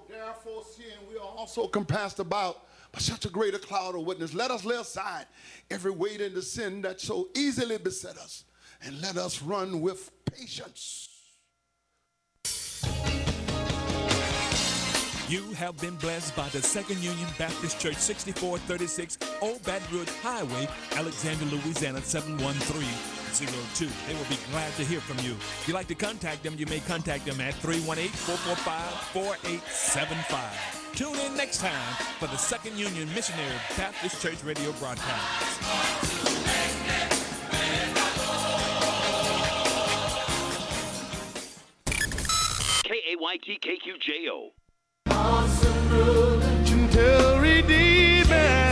Therefore, seeing we are also compassed about by such a greater cloud of witness, let us lay aside every weight and the sin that so easily beset us, and let us run with patience. You have been blessed by the Second Union Baptist Church, 6436 Old Baton Rouge Highway, Alexandria, Louisiana, 71302. They will be glad to hear from you. If you'd like to contact them, you may contact them at 318-445-4875. Tune in next time for the Second Union Missionary Baptist Church radio broadcast. KAYT-KQJO. Awesome ruler, Gentle Redeemer,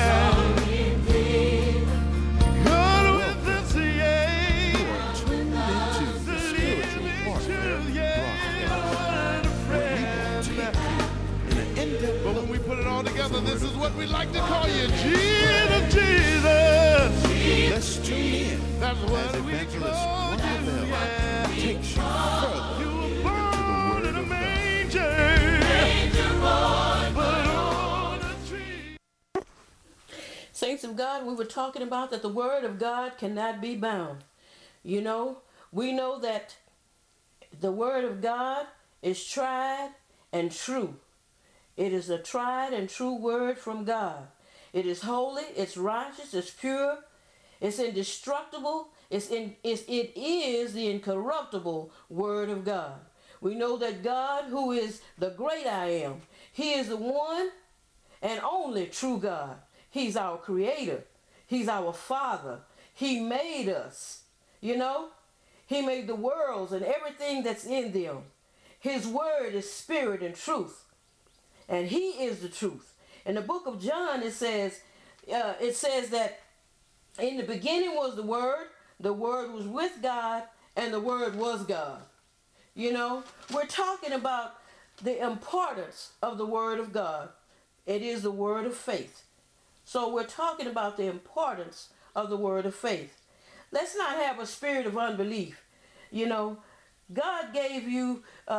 God with us, yeah. Tuned into the spiritual warfare broadcast, where we take you in an in-depth. But when we put it all together, this is what we like to call you, Jesus, Jesus. Let's tune in That's as what we Evangelist call Ron you, Bell yeah. takes you further You were into born the Word in a of God. manger, but on a tree. Saints of God, we were talking about that the word of God cannot be bound. You know, we know that the word of God is tried and true. It is a tried and true word from God. It is holy, it's righteous, it's pure, it's indestructible, it is the incorruptible word of God. We know that God, who is the great I am, he is the one and only true God. He's our creator. He's our father. He made us. You know, he made the worlds and everything that's in them. His word is spirit and truth. And he is the truth. In the book of John, it says that in the beginning was the word was with God, and the word was God. You know, we're talking about the importance of the word of God. It is the word of faith. So we're talking about the importance of the word of faith. Let's not have a spirit of unbelief. You know, God gave you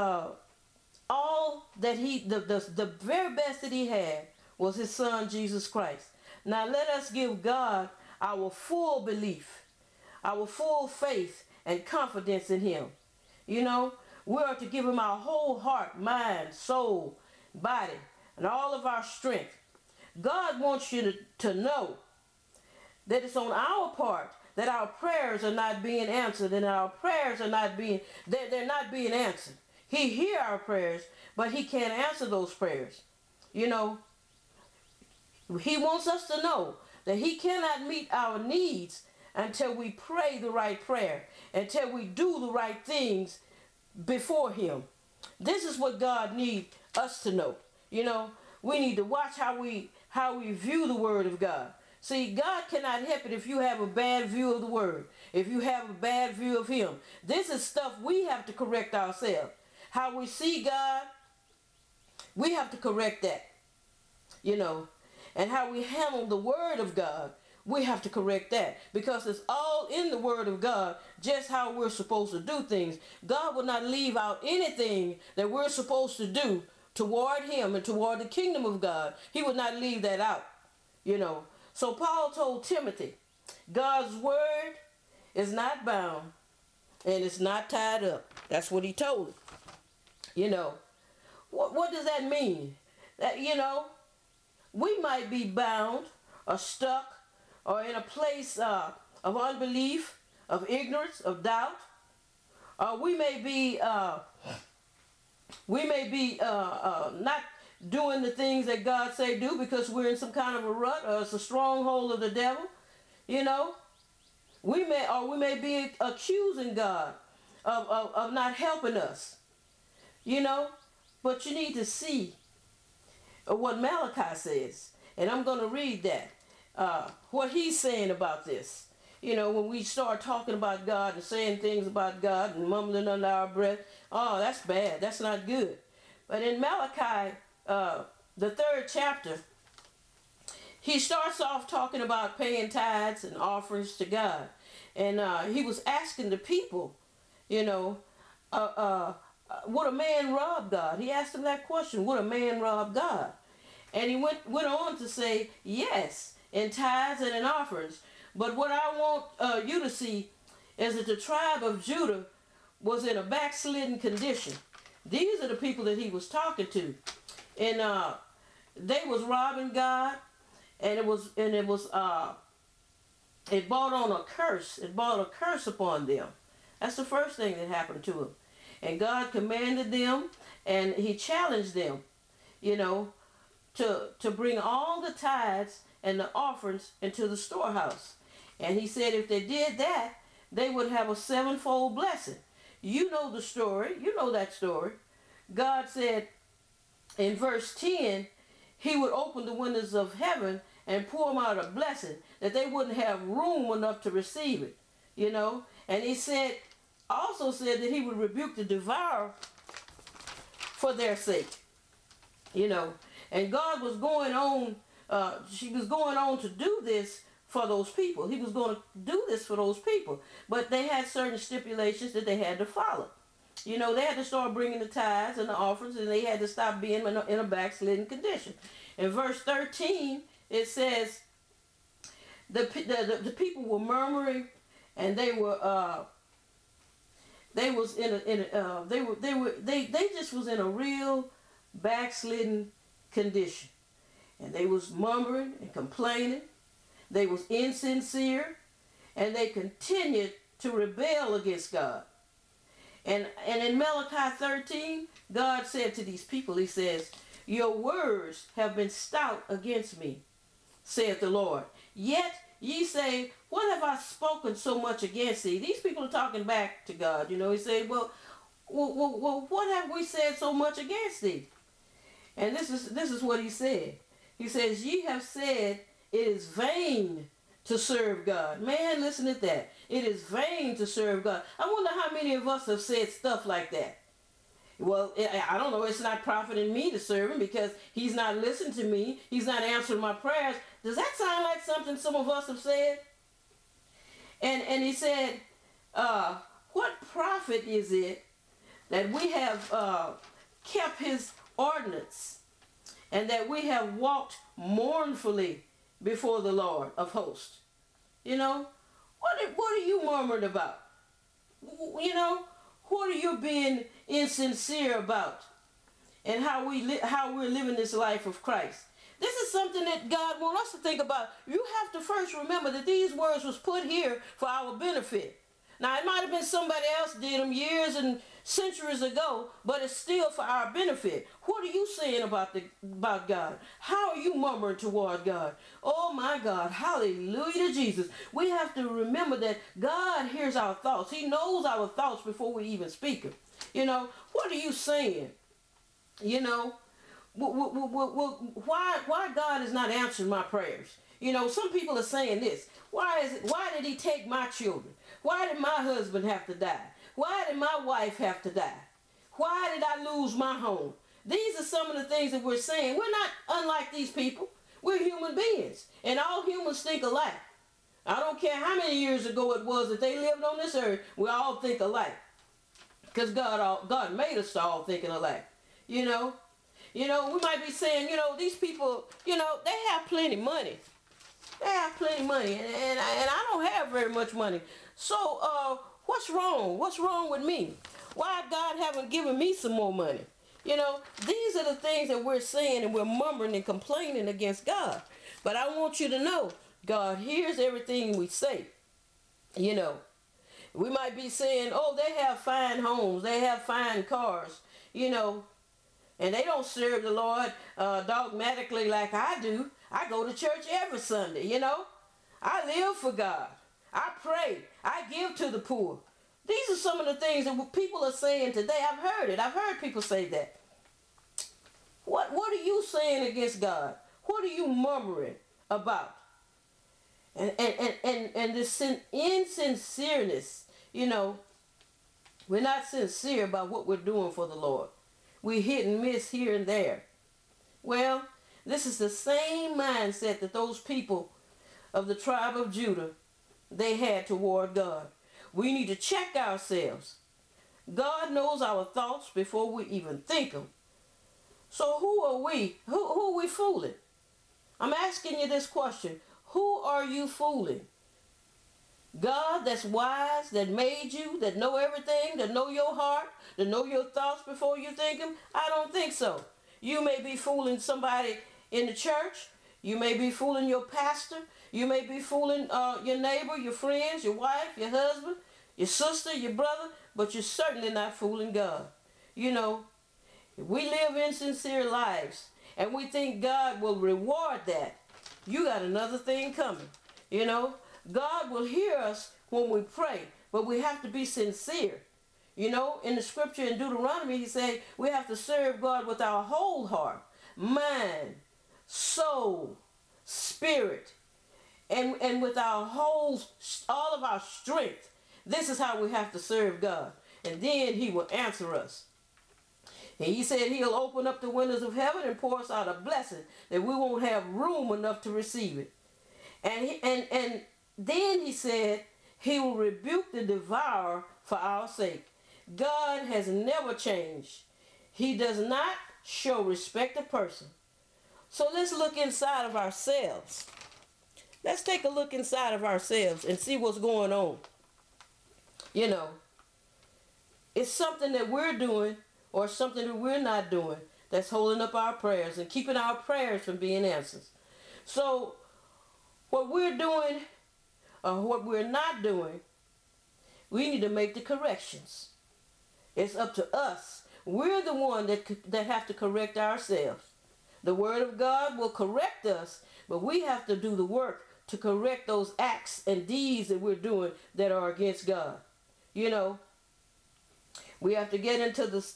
all that the very best that he had was his son, Jesus Christ. Now let us give God our full belief, our full faith and confidence in him. You know, we are to give him our whole heart, mind, soul, body, and all of our strength. God wants you to know that it's on our part that our prayers are not being answered, and our prayers are not being, they're not being answered. He hears our prayers, but he can't answer those prayers. You know, he wants us to know that he cannot meet our needs until we pray the right prayer, until we do the right things before him. This is what God needs us to know. You know, we need to watch how we view the word of God. See, God cannot help it if you have a bad view of the word, if you have a bad view of him. This is stuff we have to correct ourselves. How we see God, we have to correct that. You know, and how we handle the word of God, we have to correct that, because it's all in the word of God, just how we're supposed to do things. God will not leave out anything that we're supposed to do toward him and toward the kingdom of God. He would not leave that out, you know. So Paul told Timothy, God's word is not bound and it's not tied up. That's what he told him. You know, what does that mean? That, you know, we might be bound or stuck or in a place of unbelief, of ignorance, of doubt. We may be not doing the things that God say do because we're in some kind of a rut, or it's a stronghold of the devil. You know, we may be accusing God of not helping us. You know, but you need to see what Malachi says, and I'm going to read that. What he's saying about this. You know, when we start talking about God and saying things about God and mumbling under our breath, oh, that's bad. That's not good. But in Malachi, the 3rd chapter, he starts off talking about paying tithes and offerings to God. And he was asking the people, you know, would a man rob God? He asked him that question, would a man rob God? And he went on to say, yes, in tithes and in offerings. But what I want you to see is that the tribe of Judah was in a backslidden condition. These are the people that he was talking to. And they was robbing God, and it brought on a curse. It brought a curse upon them. That's the first thing that happened to them. And God commanded them, and he challenged them, you know, to bring all the tithes and the offerings into the storehouse. And he said if they did that, they would have a sevenfold blessing. You know the story. You know that story. God said in verse 10, he would open the windows of heaven and pour them out a blessing that they wouldn't have room enough to receive it, you know. And he said, also said that he would rebuke the devourer for their sake, you know. And God was going on, she was going on to do this for those people. He was going to do this for those people. But they had certain stipulations that they had to follow. You know, they had to start bringing the tithes and the offerings, and they had to stop being in a backslidden condition. In verse 13, it says, the people were murmuring, and they just was in a real backslidden condition. And they was murmuring and complaining. They was insincere, and they continued to rebel against God. And in Malachi 13, God said to these people, he says, your words have been stout against me, saith the Lord. Yet ye say, what have I spoken so much against thee? These people are talking back to God. You know, he said, well, what have we said so much against thee? And this is what he said. He says, ye have said it is vain to serve God. Man, listen to that. It is vain to serve God. I wonder how many of us have said stuff like that. Well, I don't know. It's not profiting me to serve him because he's not listening to me. He's not answering my prayers. Does that sound like something some of us have said? And he said, what profit is it that we have kept his ordinance and that we have walked mournfully before the Lord of hosts? You know, what are you murmuring about? You know, what are you being insincere about? And how we're living this life of Christ. This is something that God wants us to think about. You have to first remember that these words was put here for our benefit. Now, it might have been somebody else did them years and centuries ago, but it's still for our benefit. What are you saying about God? How are you murmuring toward God? Oh my God, hallelujah to Jesus. We have to remember that God hears our thoughts. He knows our thoughts before we even speak them. You know, what are you saying? You know, why God is not answering my prayers? You know, some people are saying this. Why did he take my children? Why did my husband have to die? Why did my wife have to die? Why did I lose my home? These are some of the things that we're saying. We're not unlike these people. We're human beings. And all humans think alike. I don't care how many years ago it was that they lived on this earth, we all think alike. Because God made us to all thinking alike. You know, we might be saying, you know, these people, you know, they have plenty of money. They have plenty of money, and I don't have very much money. So, what's wrong? What's wrong with me? Why God haven't given me some more money? You know, these are the things that we're saying, and we're murmuring and complaining against God. But I want you to know, God hears everything we say. You know, we might be saying, oh, they have fine homes, they have fine cars, you know, and they don't serve the Lord dogmatically like I do. I go to church every Sunday, you know. I live for God. I pray. I give to the poor. These are some of the things that people are saying today. I've heard it. I've heard people say that. What are you saying against God? What are you murmuring about? And this insincereness, you know, we're not sincere about what we're doing for the Lord. We hit and miss here and there. Well, this is the same mindset that those people of the tribe of Judah, they had toward God. We need to check ourselves. God knows our thoughts before we even think them. So who are we? Who are we fooling? I'm asking you this question. Who are you fooling? God that's wise, that made you, that know everything, that know your heart, that know your thoughts before you think them? I don't think so. You may be fooling somebody in the church. You may be fooling your pastor. You may be fooling your neighbor, your friends, your wife, your husband, your sister, your brother, but you're certainly not fooling God. You know, if we live insincere lives and we think God will reward that, you got another thing coming. You know, God will hear us when we pray, but we have to be sincere. You know, in the scripture in Deuteronomy, he said we have to serve God with our whole heart, mind, soul, spirit, and with our whole, all of our strength. This is how we have to serve God. And then he will answer us. And he said he'll open up the windows of heaven and pour us out a blessing that we won't have room enough to receive it. And then he said he will rebuke the devourer for our sake. God has never changed. He does not show respect of person. So let's look inside of ourselves. Let's take a look inside of ourselves and see what's going on. You know, it's something that we're doing or something that we're not doing that's holding up our prayers and keeping our prayers from being answered. So what we're doing or what we're not doing, we need to make the corrections. It's up to us. We're the one that have to correct ourselves. The Word of God will correct us, but we have to do the work to correct those acts and deeds that we're doing that are against God. You know, we have to get into the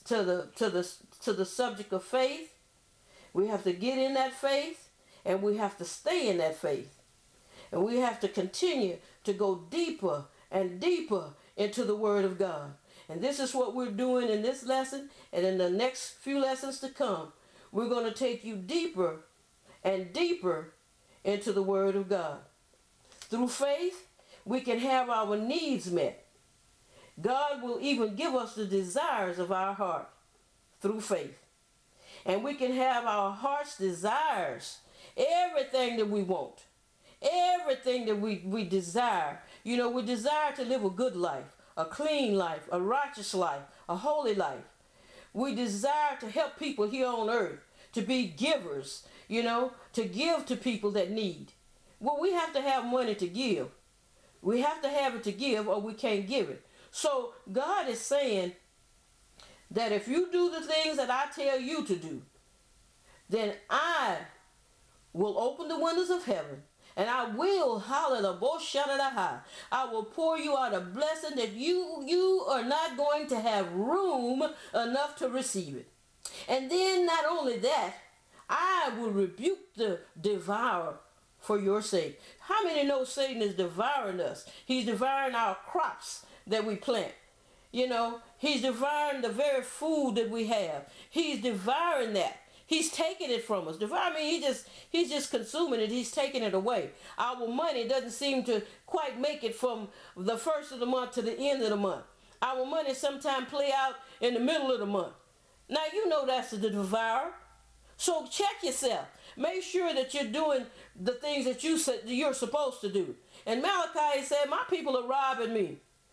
subject of faith. We have to get in that faith, and we have to stay in that faith. And we have to continue to go deeper and deeper into the Word of God. And this is what we're doing in this lesson, and in the next few lessons to come. We're going to take you deeper and deeper into the Word of God. Through faith, we can have our needs met. God will even give us the desires of our heart through faith. And we can have our heart's desires, everything that we want, everything that we desire. You know, we desire to live a good life, a clean life, a righteous life, a holy life. We desire to help people here on earth, to be givers, you know, to give to people that need. Well, we have to have money to give. We have to have it to give or we can't give it. So God is saying that if you do the things that I tell you to do, then I will open the windows of heaven and I will I will pour you out a blessing that you are not going to have room enough to receive it. And then not only that, I will rebuke the devourer for your sake. How many know Satan is devouring us? He's devouring our crops that we plant. You know, he's devouring the very food that we have. He's devouring that. He's taking it from us. I mean, he's just consuming it. He's taking it away. Our money doesn't seem to quite make it from the first of the month to the end of the month. Our money sometimes play out in the middle of the month. Now, you know that's the devourer. So check yourself. Make sure that you're doing the things that you're supposed to do. And Malachi said, my people are robbing me.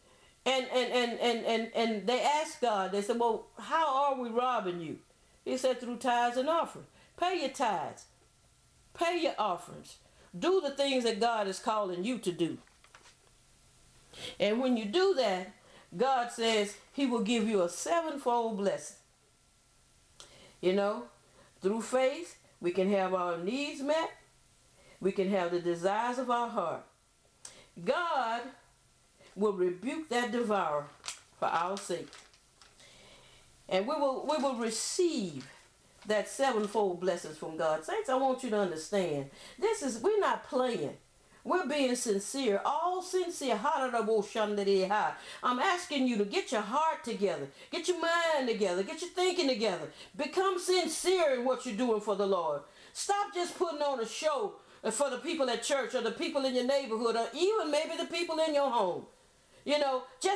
And they asked God, they said, well, how are we robbing you? He said, through tithes and offerings. Pay your tithes. Pay your offerings. Do the things that God is calling you to do. And when you do that, God says he will give you a sevenfold blessing. You know, through faith, we can have our needs met. We can have the desires of our heart. God will rebuke that devourer for our sake. And we will receive that sevenfold blessings from God. Saints, I want you to understand, we're not playing. We're being sincere, all sincere. I'm asking you to get your heart together, get your mind together, get your thinking together. Become sincere in what you're doing for the Lord. Stop just putting on a show for the people at church or the people in your neighborhood or even maybe the people in your home. You know, just